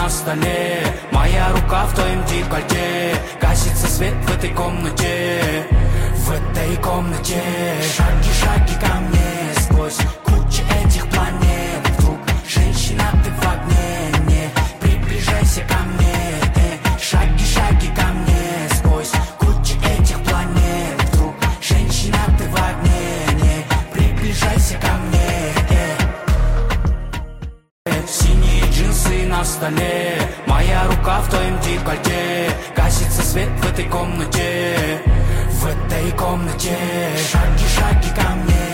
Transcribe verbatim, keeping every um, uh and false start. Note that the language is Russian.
на столе, моя рука в твоем декольте. Гасится свет в этой комнате, в этой комнате. Шаги, шаги ко мне сквозь кучу этих планет. Вдруг женщина, ты в огне, не приближайся ко мне. э. Шаги, шаги ко мне сквозь кучу этих планет. Вдруг женщина, ты в огне, не приближайся ко мне. э. Синие джинсы на столе, моя рука в твоем декольте. Гасится свет в этой комнате, в этой комнате. Шаги, шаги ко мне